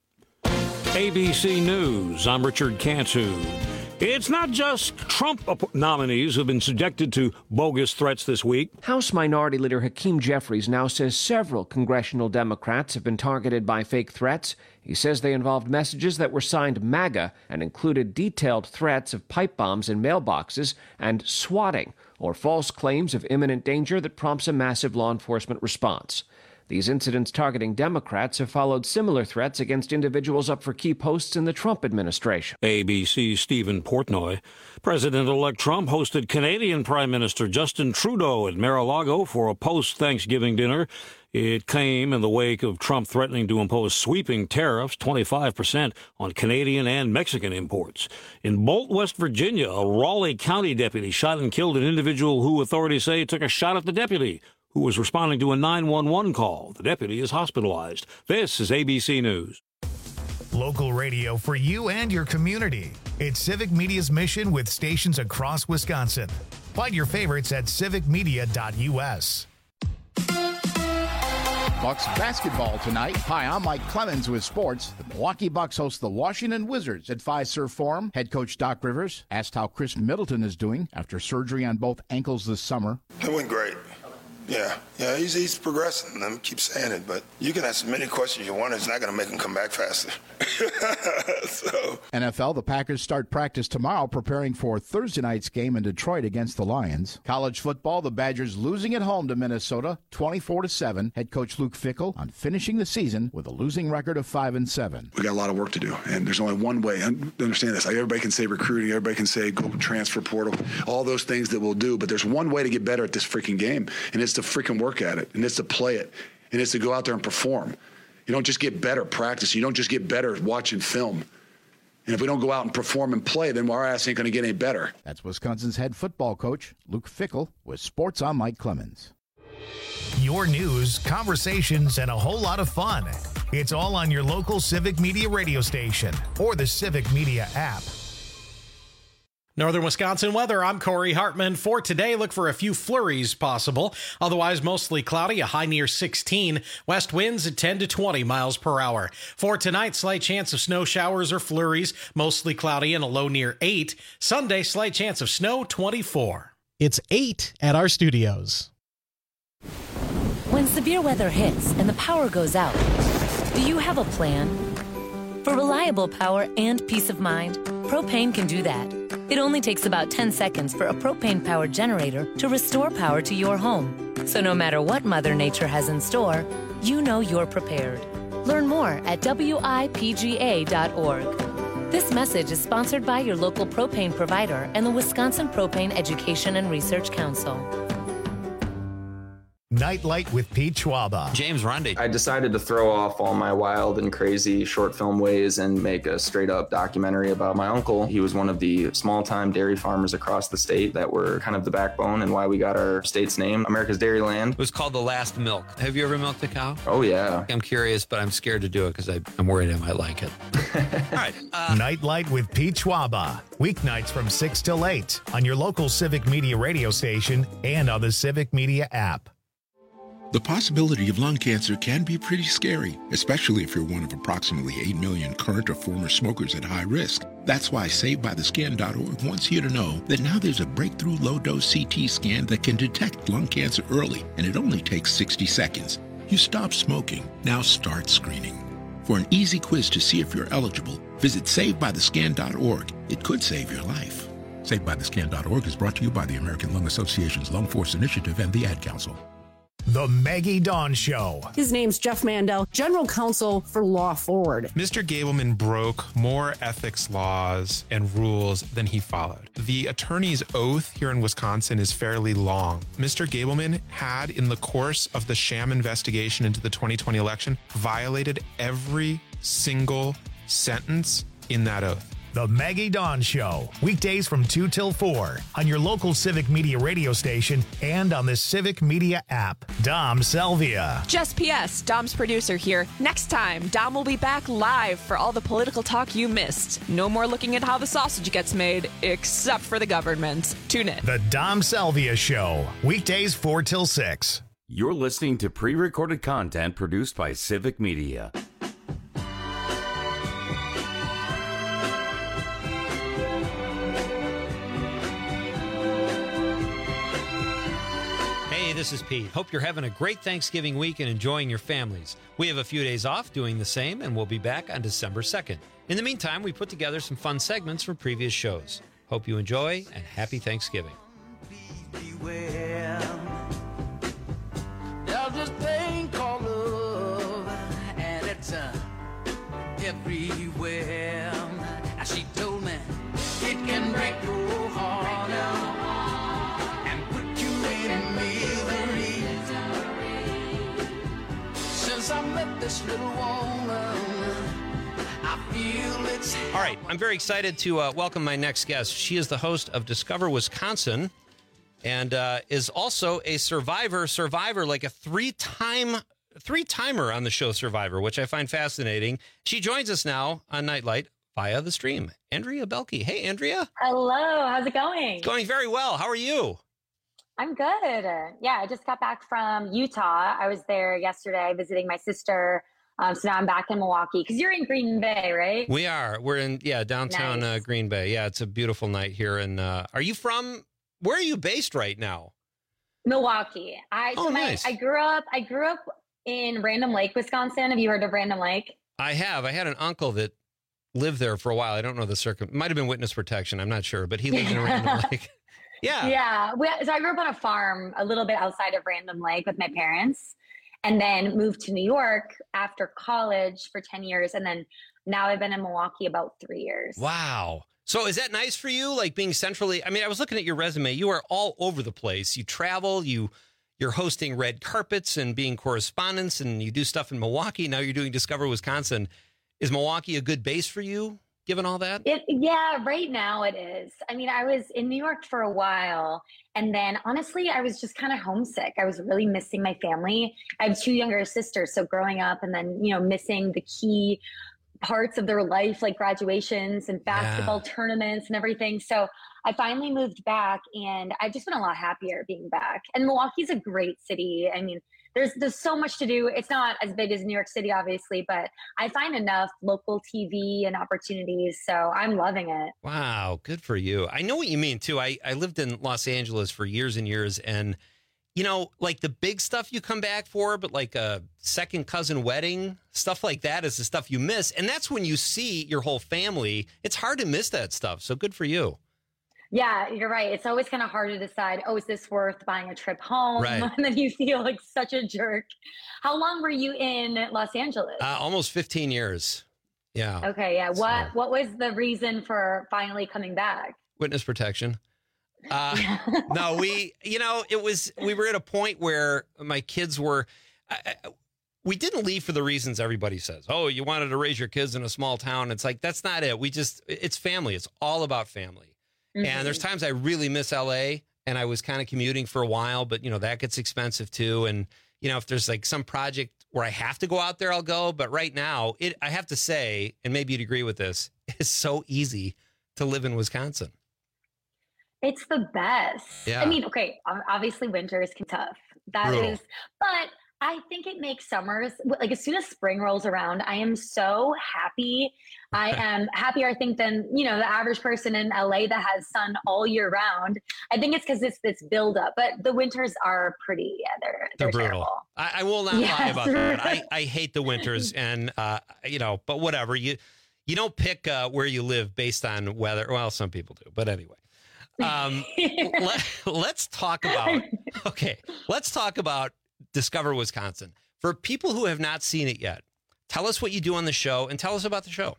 ABC News, I'm Richard Cantu. It's not just Trump nominees who've been subjected to bogus threats this week. House Minority Leader Hakeem Jeffries now says several congressional Democrats have been targeted by fake threats. He says they involved messages that were signed MAGA and included detailed threats of pipe bombs in mailboxes and swatting, or false claims of imminent danger that prompts a massive law enforcement response. These incidents targeting Democrats have followed similar threats against individuals up for key posts in the Trump administration. ABC's Stephen Portnoy. President-elect Trump hosted Canadian Prime Minister Justin Trudeau at Mar-a-Lago for a post-Thanksgiving dinner. It came in the wake of Trump threatening to impose sweeping tariffs, 25%, on Canadian and Mexican imports. In Bolt, West Virginia, a Raleigh County deputy shot and killed an individual who authorities say took a shot at the deputy, who was responding to a 911 call. The deputy is hospitalized. This is ABC News. Local radio for you and your community. It's Civic Media's mission with stations across Wisconsin. Find your favorites at civicmedia.us. Bucks basketball tonight. Hi, I'm Mike Clemens with sports. The Milwaukee Bucks host the Washington Wizards at Fiserv Forum. Head coach Doc Rivers asked how Chris Middleton is doing after surgery on both ankles this summer. It went great. Yeah, he's progressing. Let me keep saying it, but you can ask as many questions you want. It's not going to make him come back faster. NFL, the Packers start practice tomorrow, preparing for Thursday night's game in Detroit against the Lions. College football, the Badgers losing at home to Minnesota, 24-7. Head coach Luke Fickell on finishing the season with a losing record of 5-7. We got a lot of work to do, and there's only one way. Understand this. Like, everybody can say recruiting, everybody can say go transfer portal, all those things that we'll do, but there's one way to get better at this freaking game, and it's to freaking work at it, and it's to play it, and it's to go out there and perform. You don't just get better practice. You don't just get better watching film. And if we don't go out and perform and play, then our ass ain't going to get any better. That's Wisconsin's head football coach, Luke Fickell, with Sports. I'm Mike Clemens. Your news, conversations, and a whole lot of fun. It's all on your local Civic Media radio station or the Civic Media app. Northern Wisconsin weather, I'm Corey Hartman. For today, look for a few flurries possible. Otherwise, mostly cloudy, a high near 16. West winds at 10 to 20 miles per hour. For tonight, slight chance of snow showers or flurries, mostly cloudy and a low near 8. Sunday, slight chance of snow, 24. It's 8 at our studios. When severe weather hits and the power goes out, do you have a plan? For reliable power and peace of mind, Propane can do that. It only takes about 10 seconds for a propane-powered generator to restore power to your home. So no matter what Mother Nature has in store, you know you're prepared. Learn more at WIPGA.org. This message is sponsored by your local propane provider and the Wisconsin Propane Education and Research Council. Nightlight with Pete Schwaba. James Ronde. I decided to throw off all my wild and crazy short film ways and make a straight up documentary about my uncle. He was one of the small time dairy farmers across the state that were kind of the backbone and why we got our state's name, America's Dairyland. It was called The Last Milk. Have you ever milked a cow? Oh, yeah. I'm curious, but I'm scared to do it because I'm worried I might like it. All right. Nightlight with Pete Schwaba. Weeknights from 6 till 8 on your local Civic Media radio station and on the Civic Media app. The possibility of lung cancer can be pretty scary, especially if you're one of approximately 8 million current or former smokers at high risk. That's why SaveByTheScan.org wants you to know that now there's a breakthrough low-dose CT scan that can detect lung cancer early, and it only takes 60 seconds. You stop smoking, now start screening. For an easy quiz to see if you're eligible, visit SaveByTheScan.org. It could save your life. SaveByTheScan.org is brought to you by the American Lung Association's Lung Force Initiative and the Ad Council. The Maggie Dawn Show. His name's Jeff Mandel, General Counsel for Law Forward. Mr. Gableman broke more ethics laws and rules than he followed. The attorney's oath here in Wisconsin is fairly long. Mr. Gableman had, in the course of the sham investigation into the 2020 election, violated every single sentence in that oath. The Maggie Dawn Show, weekdays from 2 till 4 on your local Civic Media radio station and on the Civic Media app. Dom Salvia. Just PS, Dom's producer here. Next time, Dom will be back live for all the political talk you missed. No more looking at how the sausage gets made, except for the government. Tune in. The Dom Salvia Show, weekdays 4 till 6. You're listening to pre-recorded content produced by Civic Media. This is Pete. Hope you're having a great Thanksgiving week and enjoying your families. We have a few days off doing the same, and we'll be back on December 2nd. In the meantime, we put together some fun segments from previous shows. Hope you enjoy, and happy Thanksgiving. There's this thing called love, and it's everywhere. Now she told me it can break your heart and put you in misery. Since I met this little woman, I feel it's... All right, I'm very excited to welcome my next guest. She is the host of Discover Wisconsin and is also a Survivor, like a three-timer on the show Survivor, which I find fascinating. She joins us now on Nightlight via the stream. Andrea Belke. Hey, Andrea. Hello. How's it going? It's going very well. How are you? I'm good. Yeah, I just got back from Utah. I was there yesterday visiting my sister. So now I'm back in Milwaukee because you're in Green Bay, right? We are. We're in, downtown nice. Green Bay. Yeah, it's a beautiful night here. And are you from, where are you based right now? Milwaukee. Nice. I grew up in Random Lake, Wisconsin. Have you heard of Random Lake? I have. I had an uncle that lived there for a while. I don't know the might have been witness protection. I'm not sure, but he lived in Random Lake. Yeah. Yeah. So I grew up on a farm a little bit outside of Random Lake with my parents and then moved to New York after college for 10 years. And then now I've been in Milwaukee about 3 years. Wow. So is that nice for you? Like being centrally, I mean, I was looking at your resume. You are all over the place. You travel, you're hosting red carpets and being correspondents and you do stuff in Milwaukee. Now you're doing Discover Wisconsin. Is Milwaukee a good base for you? Given all that? Yeah, right now it is. I mean, I was in New York for a while, and then honestly, I was just kind of homesick. I was really missing my family. I have 2 younger sisters, so growing up and then, missing the key parts of their life, like graduations and basketball tournaments and everything. So I finally moved back, and I've just been a lot happier being back. And Milwaukee's a great city. I mean, there's so much to do. It's not as big as New York City, obviously, but I find enough local TV and opportunities. So I'm loving it. Wow. Good for you. I know what you mean, too. I lived in Los Angeles for years and years. And, you know, like the big stuff you come back for, but like a second cousin wedding, stuff like that is the stuff you miss. And that's when you see your whole family. It's hard to miss that stuff. So good for you. Yeah, you're right. It's always kind of hard to decide, oh, is this worth buying a trip home? Right. And then you feel like such a jerk. How long were you in Los Angeles? Almost 15 years. Yeah. Okay, yeah. What was the reason for finally coming back? Witness protection. No, we were at a point where my kids were, we didn't leave for the reasons everybody says. Oh, you wanted to raise your kids in a small town. It's like, that's not it. It's family. It's all about family. Mm-hmm. And there's times I really miss LA, and I was kind of commuting for a while, but that gets expensive too. And, if there's like some project where I have to go out there, I'll go. But right now I have to say, and maybe you'd agree with this, it's so easy to live in Wisconsin. It's the best. Yeah. I mean, okay, obviously winters can be tough. That is, but I think it makes summers, like as soon as spring rolls around, I am so happy. I am happier, I think, than, the average person in LA that has sun all year round. I think it's because it's this buildup, but the winters are pretty, they're brutal. Terrible. I will not lie about that. I hate the winters and, but whatever. You don't pick where you live based on weather. Well, some people do, but anyway. Let's talk about Discover Wisconsin. For people who have not seen it yet, tell us what you do on the show and tell us about the show.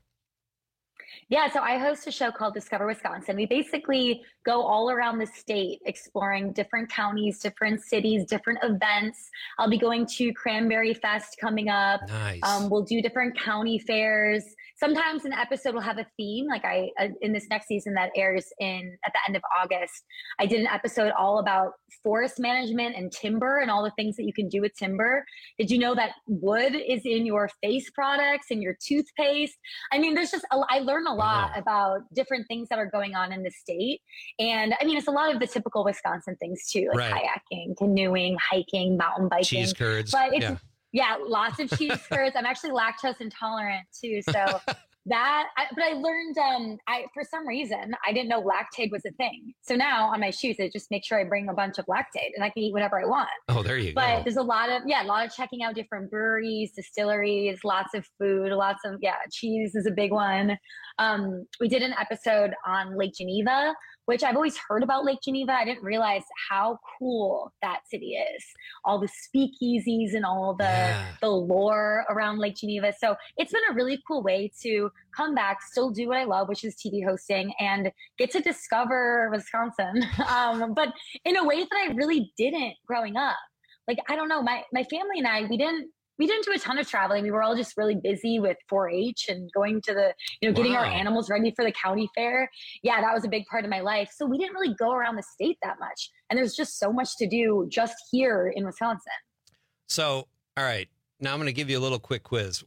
Yeah, so I host a show called Discover Wisconsin. We basically go all around the state exploring different counties, different cities, different events. I'll be going to Cranberry Fest coming up. Nice. We'll do different county fairs. Sometimes an episode will have a theme. Like in this next season that airs at the end of August, I did an episode all about forest management and timber and all the things that you can do with timber. Did you know that wood is in your face products and your toothpaste? I mean, I learned a lot about different things that are going on in the state. And I mean, it's a lot of the typical Wisconsin things too, like kayaking, canoeing, hiking, mountain biking. Cheese curds. But it's, yeah, lots of cheese curds. I'm actually lactose intolerant too. So but I learned, for some reason, I didn't know Lactaid was a thing. So now on my shoes, I just make sure I bring a bunch of Lactaid and I can eat whatever I want. Oh, there you go. But there's a lot of checking out different breweries, distilleries, lots of food, cheese is a big one. We did an episode on Lake Geneva, which I've always heard about Lake Geneva. I didn't realize how cool that city is. All the speakeasies and all the lore around Lake Geneva. So it's been a really cool way to come back, still do what I love, which is TV hosting, and get to discover Wisconsin. But in a way that I really didn't growing up. Like, I don't know, my family and I, we didn't do a ton of traveling. We were all just really busy with 4-H and going to getting our animals ready for the county fair. Yeah, that was a big part of my life. So we didn't really go around the state that much. And there's just so much to do just here in Wisconsin. So, all right, now I'm going to give you a little quick quiz.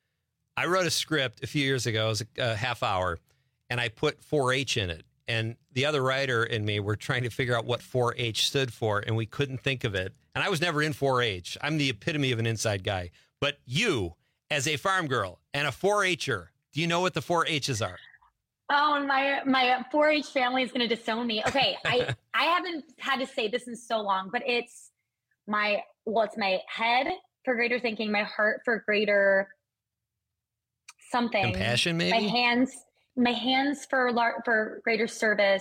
I wrote a script a few years ago. It was a half hour, and I put 4-H in it. And the other writer and me were trying to figure out what 4-H stood for, and we couldn't think of it. And I was never in 4-H. I'm the epitome of an inside guy. But you, as a farm girl and a 4-H'er, do you know what the 4-H's are? Oh, my 4-H family is going to disown me. Okay, I haven't had to say this in so long, but it's my head for greater thinking, my heart for greater something. Compassion, maybe? My hands for greater service.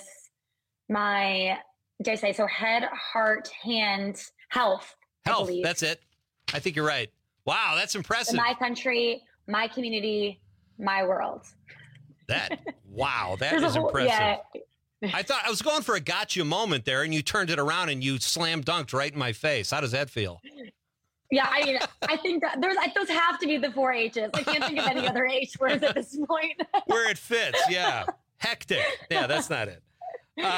Did I say so? Head, heart, hand, health. Health. That's it. I think you're right. Wow, that's impressive. My country, my community, my world. That is impressive. Yeah. I thought I was going for a gotcha moment there, and you turned it around and you slam dunked right in my face. How does that feel? Yeah, I mean, I think that those have to be the 4-H's. I can't think of any other H words at this point. Where it fits, yeah. Hectic. Yeah, that's not it.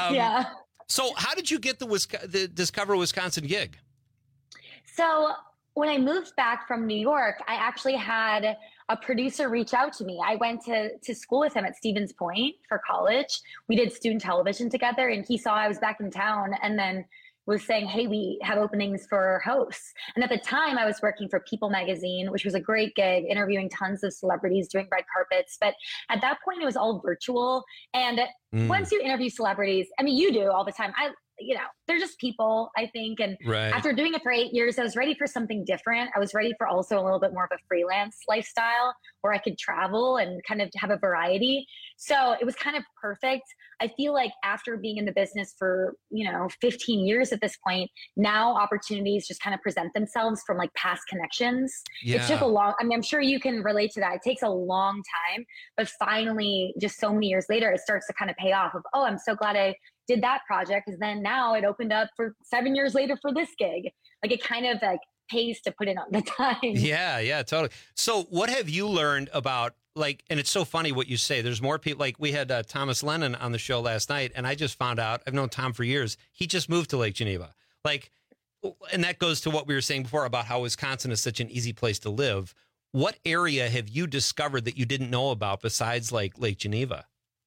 So how did you get the Discover Wisconsin gig? So when I moved back from New York, I actually had a producer reach out to me. I went to school with him at Stevens Point for college. We did student television together, and he saw I was back in town and then was saying, hey, we have openings for hosts. And at the time I was working for People Magazine, which was a great gig, interviewing tons of celebrities, doing red carpets. But at that point it was all virtual. And once you interview celebrities, I mean, you do all the time. They're just people, I think. And after doing it for 8 years, I was ready for something different. I was ready for also a little bit more of a freelance lifestyle where I could travel and kind of have a variety. So it was kind of perfect. I feel like after being in the business for, 15 years at this point, now opportunities just kind of present themselves from like past connections. Yeah. It took I'm sure you can relate to that. It takes a long time, but finally, just so many years later, it starts to kind of pay off of, oh, I'm so glad I did that project, because then now it opened up for 7 years later for this gig. Like it kind of like pays to put in the time. Yeah, totally. So what have you learned about and it's so funny what you say, there's more people, like we had Thomas Lennon on the show last night, and I just found out, I've known Tom for years, he just moved to Lake Geneva. And that goes to what we were saying before about how Wisconsin is such an easy place to live. What area have you discovered that you didn't know about besides like Lake Geneva?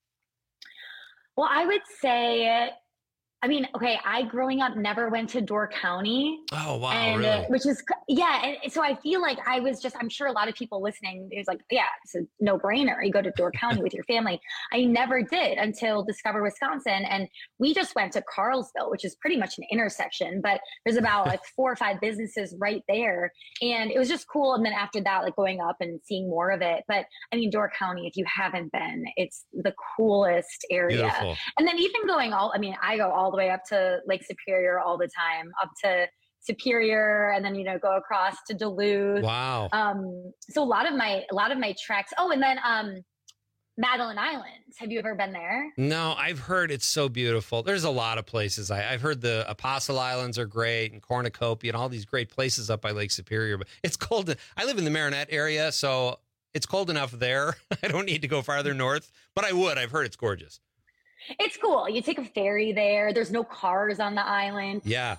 Well, I would say, I growing up never went to Door County. Oh, wow. And, really? Which is, and so I feel like I'm sure a lot of people listening, it was like, it's a no brainer. You go to Door County with your family. I never did until Discover Wisconsin. And we just went to Carlsville, which is pretty much an intersection, but there's about like 4 or 5 businesses right there. And it was just cool. And then after that, like going up and seeing more of it. But Door County, if you haven't been, it's the coolest area. Beautiful. And then even going I go all the way up to Lake Superior all the time, up to Superior, and then go across to Duluth. Wow. So a lot of my treks. Oh, and then Madeline Island. Have you ever been there? No, I've heard it's so beautiful. There's a lot of places. I've heard the Apostle Islands are great, and Cornucopia, and all these great places up by Lake Superior. But it's cold. I live in the Marinette area, so it's cold enough there. I don't need to go farther north, but I would. I've heard it's gorgeous. It's cool. You take a ferry there. There's no cars on the island. Yeah.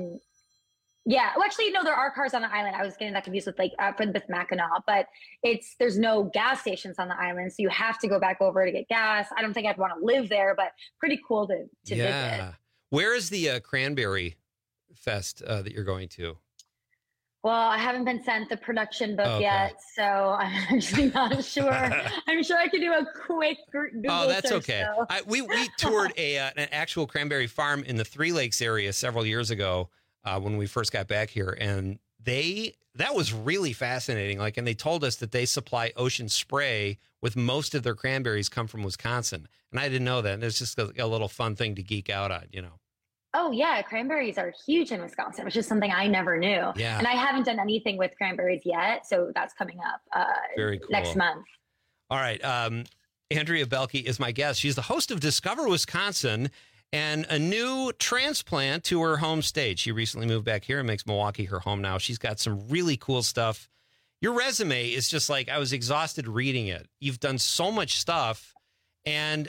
Yeah. Well, actually, no, there are cars on the island. I was getting that confused with with Mackinac, but there's no gas stations on the island. So you have to go back over to get gas. I don't think I'd want to live there, but pretty cool to visit. Where is the Cranberry Fest that you're going to? Well, I haven't been sent the production book yet, so I'm actually not sure. I'm sure I could do a quick Google Oh, that's search, okay. though. We toured an actual cranberry farm in the Three Lakes area several years ago when we first got back here, and that was really fascinating. And they told us that they supply Ocean Spray with most of their cranberries come from Wisconsin, and I didn't know that. And it's just a little fun thing to geek out on, Oh, yeah. Cranberries are huge in Wisconsin, which is something I never knew. Yeah. And I haven't done anything with cranberries yet. So that's coming up Very cool. next month. All right. Andrea Belke is my guest. She's the host of Discover Wisconsin and a new transplant to her home state. She recently moved back here and makes Milwaukee her home now. She's got some really cool stuff. Your resume is just I was exhausted reading it. You've done so much stuff. And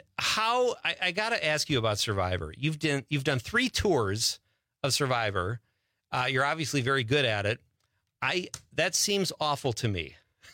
I got to ask you about Survivor. You've done 3 tours of Survivor. You're obviously very good at it. That seems awful to me.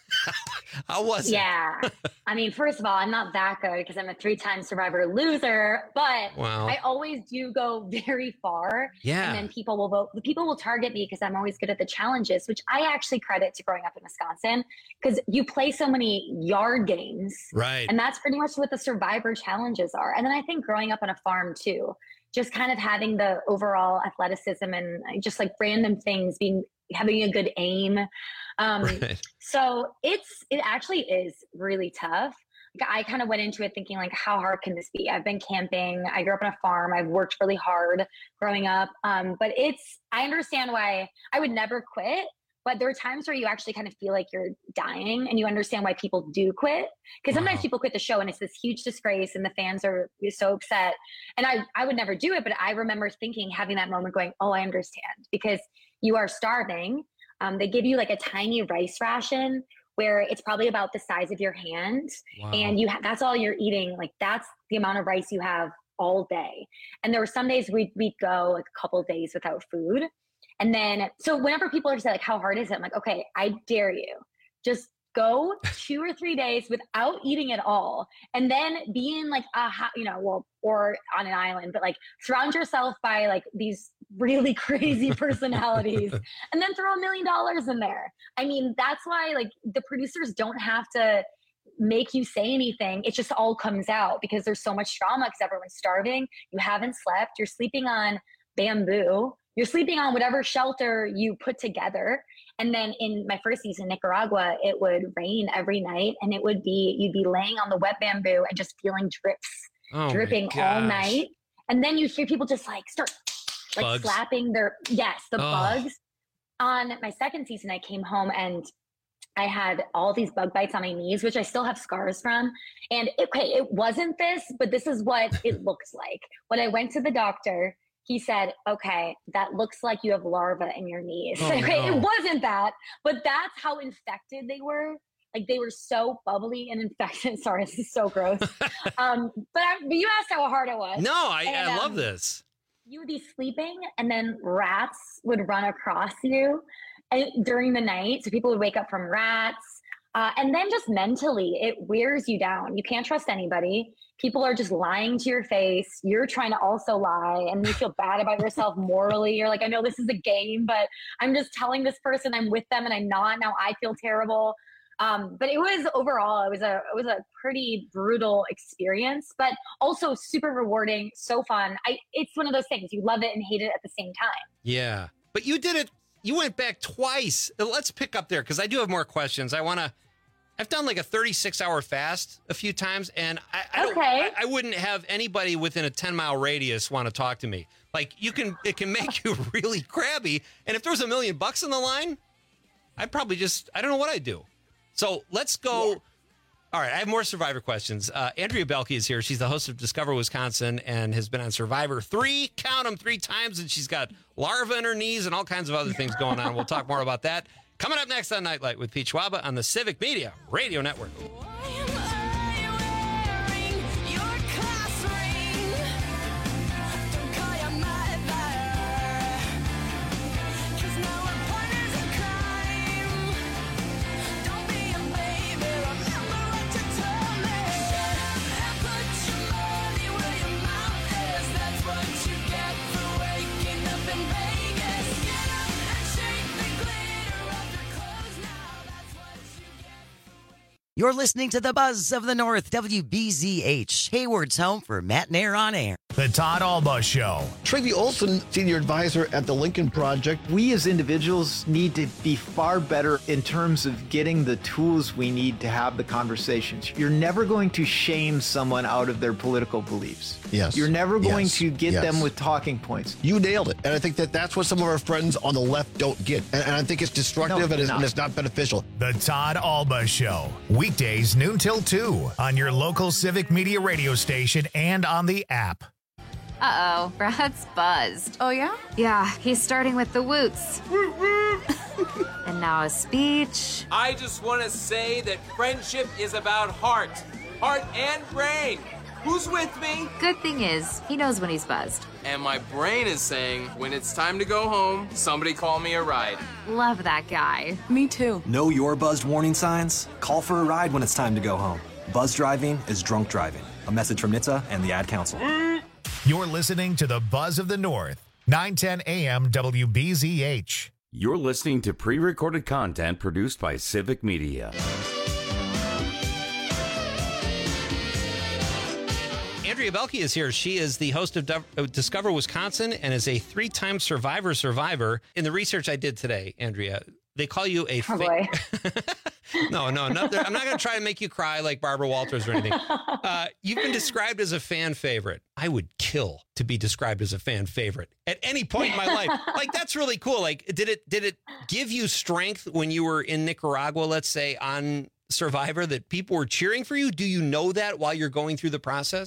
How was it? Yeah. First of all, I'm not that good because I'm a 3-time Survivor loser, but I always do go very far. Yeah. And then people will vote. The people will target me because I'm always good at the challenges, which I actually credit to growing up in Wisconsin because you play so many yard games. Right. And that's pretty much what the Survivor challenges are. And then I think growing up on a farm too, just kind of having the overall athleticism and just random things, having a good aim. Right. So it actually is really tough. I kind of went into it thinking how hard can this be? I've been camping. I grew up on a farm. I've worked really hard growing up. But I understand why I would never quit, but there are times where you actually kind of feel like you're dying and you understand why people do quit. Because sometimes people quit the show and it's this huge disgrace and the fans are so upset. And I would never do it, but I remember having that moment going, oh, I understand, because you are starving. They give you a tiny rice ration where it's probably about the size of your hand. Wow. And that's all you're eating. That's the amount of rice you have all day. And there were some days we'd go a couple of days without food. And then, so whenever people are saying like, how hard is it? I'm like, okay, I dare you. Just go 2 or 3 days without eating at all. And then be in like, or on an island, but like surround yourself by like these really crazy personalities and then throw $1 million in there. I mean, that's why like the producers don't have to make you say anything. It just all comes out because there's so much drama because everyone's starving. You haven't slept. You're sleeping on bamboo. You're sleeping on whatever shelter you put together. And then in my first season in Nicaragua, it would rain every night and you'd be laying on the wet bamboo and just feeling dripping all night. And then you hear people just like start like bugs. Slapping their, bugs. On my second season, I came home and I had all these bug bites on my knees, which I still have scars from. And it wasn't this, but this is what it looked like. When I went to the doctor, he said, okay, that looks like you have larvae in your knees. Oh, okay, no. It wasn't that, but that's how infected they were. Like they were so bubbly and infected. Sorry, this is so gross. But you asked how hard it was. No, I love this. You would be sleeping and then rats would run across you during the night. So people would wake up from rats. And then just mentally, it wears you down. You can't trust anybody. People are just lying to your face. You're trying to also lie and you feel bad about yourself morally. You're like, I know this is a game, but I'm just telling this person I'm with them and I'm not. Now I feel terrible. But it was overall, it was a pretty brutal experience, but also super rewarding, so fun. It's one of those things you love it and hate it at the same time. Yeah, but you did it. You went back twice. Let's pick up there because I do have more questions. I've done like a 36-hour fast a few times, and I wouldn't have anybody within a 10-mile radius want to talk to me. Like it can make you really crabby. And if there was $1 million on the line, I'd probably I don't know what I'd do. So let's go. Yeah. All right, I have more Survivor questions. Andrea Belke is here. She's the host of Discover Wisconsin and has been on Survivor 3 times, and she's got larvae in her knees and all kinds of other things going on. We'll talk more about that. Coming up next on Nightlight with Pete Schwaba on the Civic Media Radio Network. You're listening to the Buzz of the North, WBZH, Hayward's home for Matt and Air on Air. The Todd Alba Show. Tracy Olson, senior advisor at the Lincoln Project. We as individuals need to be far better in terms of getting the tools we need to have the conversations. You're never going to shame someone out of their political beliefs. Yes. You're never going to get them with talking points. You nailed it. And I think that's what some of our friends on the left don't get. And I think it's destructive and it's not beneficial. The Todd Alba Show. Weekdays noon till 2 on your local Civic Media radio station and on the app. Uh-oh, Brad's buzzed. Oh, yeah? Yeah, he's starting with the woots. And now a speech. I just want to say that friendship is about heart and brain. Who's with me? Good thing is, he knows when he's buzzed. And my brain is saying, when it's time to go home, somebody call me a ride. Love that guy. Me too. Know your buzzed warning signs? Call for a ride when it's time to go home. Buzz driving is drunk driving. A message from NHTSA and the Ad Council. You're listening to the Buzz of the North, 910 AM WBZH. You're listening to pre-recorded content produced by Civic Media. Andrea Belke is here. She is the host of Discover Wisconsin and is a 3-time survivor. In the research I did today, Andrea, they call you a No, I'm not going to try to make you cry like Barbara Walters or anything. You've been described as a fan favorite. I would kill to be described as a fan favorite at any point in my life. Like, that's really cool. Like, did it give you strength when you were in Nicaragua, let's say, on Survivor, that people were cheering for you? Do you know that while you're going through the process?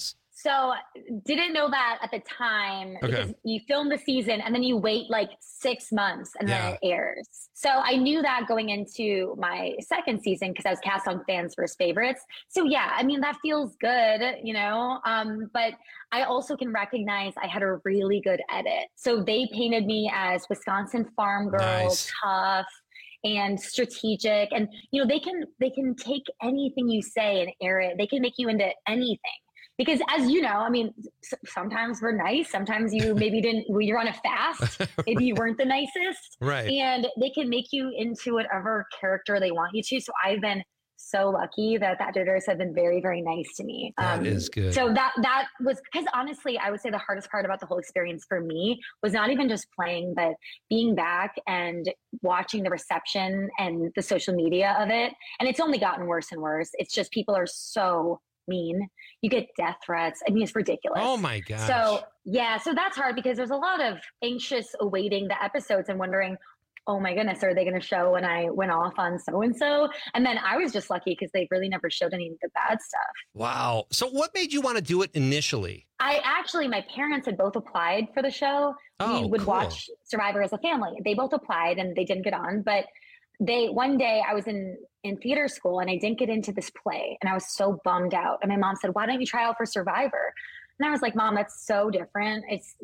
So didn't know that at the time because you film the season and then you wait like 6 months and then it airs. So I knew that going into my second season because I was cast on Fans vs. Favorites. So yeah, I mean, that feels good, you know, but I also can recognize I had a really good edit. So they painted me as Wisconsin farm girl, tough, and strategic. And, you know, they can take anything you say and air it. They can make you into anything. Because as you know, I mean, sometimes we're nice. Sometimes you maybe you're on a fast. Maybe you weren't the nicest. Right. And they can make you into whatever character they want you to. So I've been so lucky that editors have been very, very nice to me. That is good. So that was, because honestly, I would say the hardest part about the whole experience for me was not even just playing, but being back and watching the reception and the social media of it. And it's only gotten worse and worse. It's just people are so mean. You get death threats. I mean, it's ridiculous. Oh my gosh. So yeah, so that's hard because there's a lot of anxious awaiting the episodes and wondering, oh my goodness, are they going to show when I went off on so-and-so? And then I was just lucky because they really never showed any of the bad stuff. Wow. So what made you want to do it initially? My parents had both applied for the show. We would watch Survivor as a family. They both applied and they didn't get on, but one day I was in theater school and I didn't get into this play and I was so bummed out. And my mom said, why don't you try out for Survivor? And I was like, Mom, that's so different.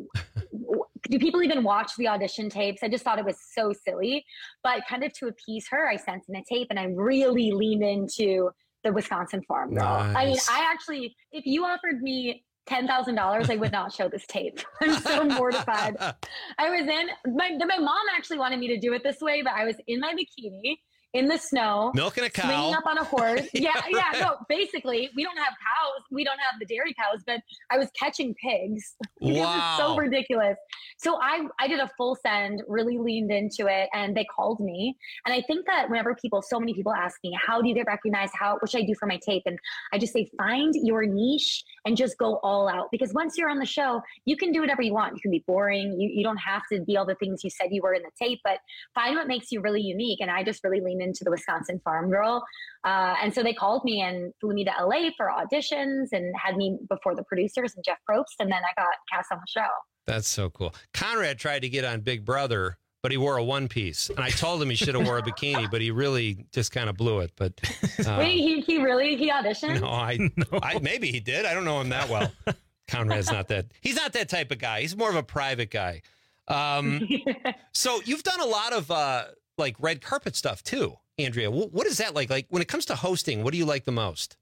Do people even watch the audition tapes? I just thought it was so silly. But kind of to appease her, I sent in a tape and I really leaned into the Wisconsin farm girl. Nice. I mean, I actually, if you offered me $10,000, I would not show this tape. I'm so mortified. I was my mom actually wanted me to do it this way, but I was in my bikini in the snow, milking a cow, swinging up on a horse. Yeah, Right. yeah. No, basically, we don't have cows. We don't have the dairy cows, but I was catching pigs. It was so ridiculous. So I did a full send, really leaned into it, and they called me. And I think that whenever so many people ask me, how do you get recognized? What should I do for my tape? And I just say, find your niche and just go all out. Because once you're on the show, you can do whatever you want. You can be boring. You don't have to be all the things you said you were in the tape, but find what makes you really unique. And I just really leaned into the Wisconsin farm girl. And so they called me and flew me to LA for auditions and had me before the producers and Jeff Probst. And then I got cast on the show. That's so cool. Conrad tried to get on Big Brother, but he wore a one piece. And I told him he should have wore a bikini, but he really just kind of blew it. But wait, he auditioned? No, maybe he did. I don't know him that well. Conrad's he's not that type of guy. He's more of a private guy. So you've done a lot of like red carpet stuff too, Andrea. What is that like? Like when it comes to hosting, what do you like the most?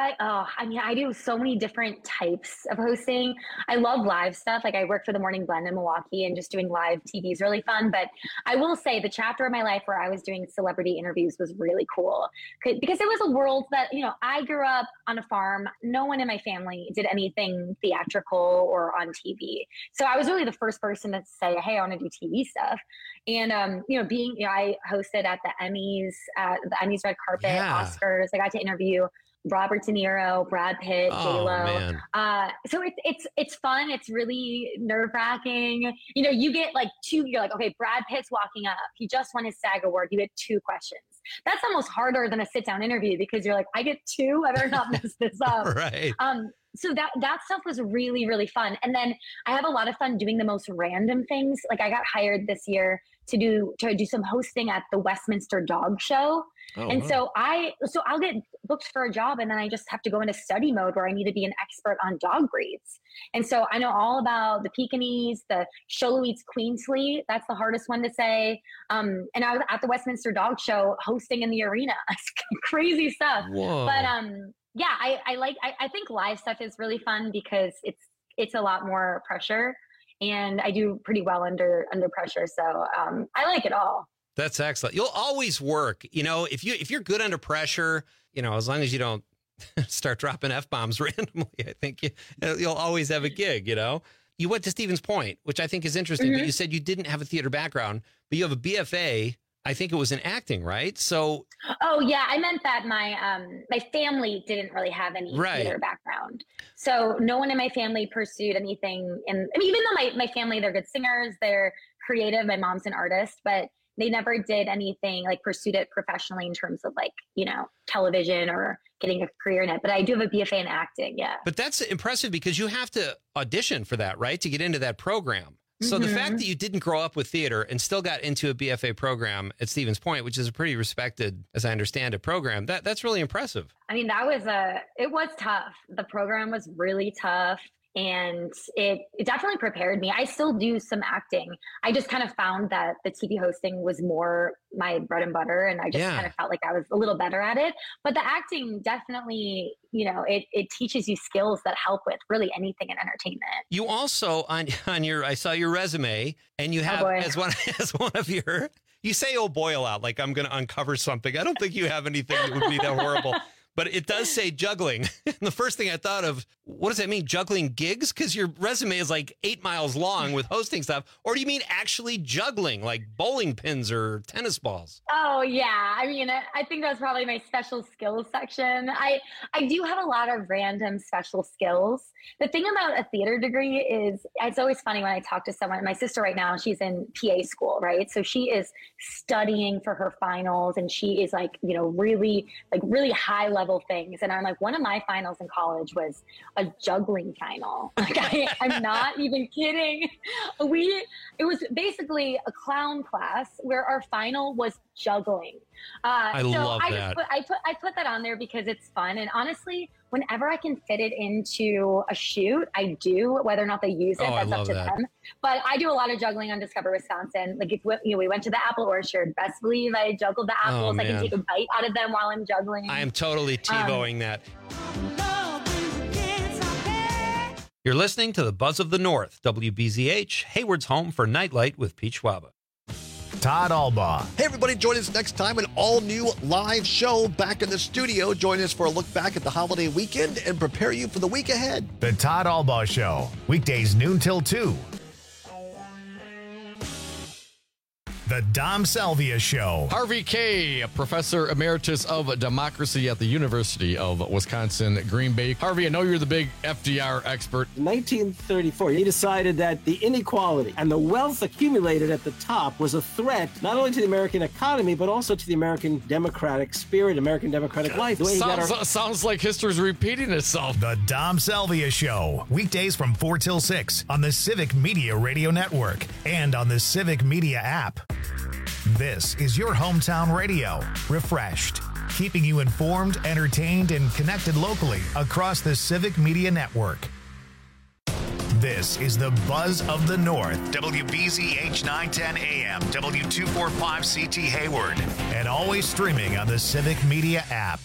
I do so many different types of hosting. I love live stuff. Like I work for the Morning Blend in Milwaukee and just doing live TV is really fun. But I will say the chapter of my life where I was doing celebrity interviews was really cool because it was a world that, you know, I grew up on a farm. No one in my family did anything theatrical or on TV. So I was really the first person to say, hey, I want to do TV stuff. And, I hosted at the Emmys red carpet, Oscars. I got to interview Robert De Niro, Brad Pitt, J-Lo. So it's fun. It's really nerve wracking. You know, you get like you're like, okay, Brad Pitt's walking up. He just won his SAG award. You get 2 questions. That's almost harder than a sit down interview because you're like, I get 2. I better not mess this up. Right. So that stuff was really, really fun. And then I have a lot of fun doing the most random things. Like I got hired this year to do some hosting at the Westminster Dog Show. So I'll get booked for a job and then I just have to go into study mode where I need to be an expert on dog breeds. And so I know all about the Pekingese, the Xoloitzes Queensleys. That's the hardest one to say. And I was at the Westminster Dog Show hosting in the arena. Crazy stuff. Whoa. But yeah, I think live stuff is really fun because it's a lot more pressure and I do pretty well under pressure. So I like it all. That's excellent. You'll always work. You know, if you're good under pressure, you know, as long as you don't start dropping F-bombs randomly, I think you'll always have a gig, you know. You went to Stevens Point, which I think is interesting, but you said you didn't have a theater background, but you have a BFA. I think it was in acting, right? So. Oh yeah, I meant that my family didn't really have any theater background, so no one in my family pursued anything. Even though my family, they're good singers, they're creative. My mom's an artist, but they never did anything like pursued it professionally in terms of like, you know, television or getting a career in it. But I do have a BFA in acting, yeah. But that's impressive because you have to audition for that, right? To get into that program. So the fact that you didn't grow up with theater and still got into a BFA program at Stevens Point, which is a pretty respected, as I understand it, program, that's really impressive. I mean, it was tough. The program was really tough. And it definitely prepared me. I still do some acting. I just kind of found that the TV hosting was more my bread and butter. And I just kind of felt like I was a little better at it. But the acting definitely, it teaches you skills that help with really anything in entertainment. You also, on your, I saw your resume, and you have as one of your, you say, oh boy, a lot, like I'm going to uncover something. I don't think you have anything that would be that horrible. But it does say juggling. And the first thing I thought of, what does that mean? Juggling gigs? Because your resume is like 8 miles long with hosting stuff. Or do you mean actually juggling, like bowling pins or tennis balls? Oh, yeah. I mean, I think that's probably my special skills section. I do have a lot of random special skills. The thing about a theater degree is it's always funny when I talk to someone. My sister right now, she's in PA school, right? So she is studying for her finals, and she is like, really high level things. And I'm like, one of my finals in college was a juggling final. Like I'm not even kidding. It was basically a clown class where our final was juggling. I love that. I put that on there because it's fun. And honestly, whenever I can fit it into a shoot, I do. Whether or not they use it, that's up to them. But I do a lot of juggling on Discover Wisconsin. Like if we went to the apple orchard, best believe I juggled the apples. I can take a bite out of them while I'm juggling. I am totally TiVoing that. You're listening to the Buzz of the North, WBZH, Hayward's home for Nightlight with Pete Schwaba. Todd Albaugh. Hey, everybody, join us next time, an all-new live show back in the studio. Join us for a look back at the holiday weekend and prepare you for the week ahead. The Todd Albaugh Show, weekdays noon till 2. The Dom Salvia Show. Harvey Kaye, Professor Emeritus of Democracy at the University of Wisconsin, Green Bay. Harvey, I know you're the big FDR expert. In 1934, he decided that the inequality and the wealth accumulated at the top was a threat not only to the American economy, but also to the American democratic spirit, American democratic life. Sounds like history's repeating itself. The Dom Salvia Show, weekdays from 4 till 6 on the Civic Media Radio Network and on the Civic Media app. This is your hometown radio, refreshed, keeping you informed, entertained, and connected locally across the Civic Media Network. This is the Buzz of the North, WBZH 910 AM, W245CT Hayward, and always streaming on the Civic Media app.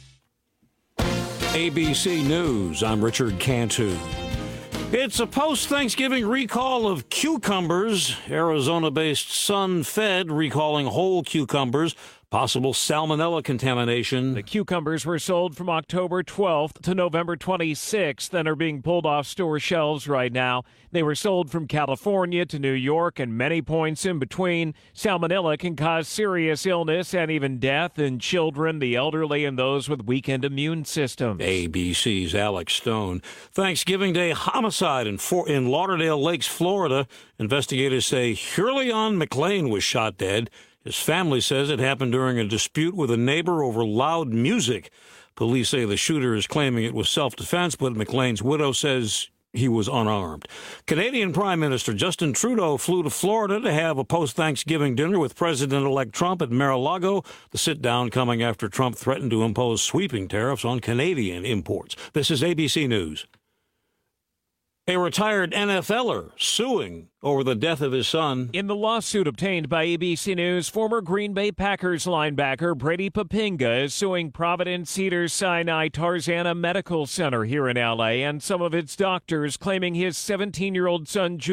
ABC News, I'm Richard Cantu. It's a post-Thanksgiving recall of cucumbers. Arizona-based SunFed recalling whole cucumbers. Possible salmonella contamination. The cucumbers were sold from October 12th to November 26th and are being pulled off store shelves right now. They were sold from California to New York and many points in between. Salmonella can cause serious illness and even death in children, the elderly, and those with weakened immune systems. ABC's Alex Stone. Thanksgiving Day homicide in Lauderdale Lakes, Florida. Investigators say Hurleon McLean was shot dead. His family says it happened during a dispute with a neighbor over loud music. Police say the shooter is claiming it was self-defense, but McLean's widow says he was unarmed. Canadian Prime Minister Justin Trudeau flew to Florida to have a post-Thanksgiving dinner with President-elect Trump at Mar-a-Lago. The sit-down coming after Trump threatened to impose sweeping tariffs on Canadian imports. This is ABC News. A retired NFLer suing over the death of his son. In the lawsuit obtained by ABC News, former Green Bay Packers linebacker Brady Papinga is suing Providence Cedars-Sinai Tarzana Medical Center here in L.A. and some of its doctors, claiming his 17-year-old son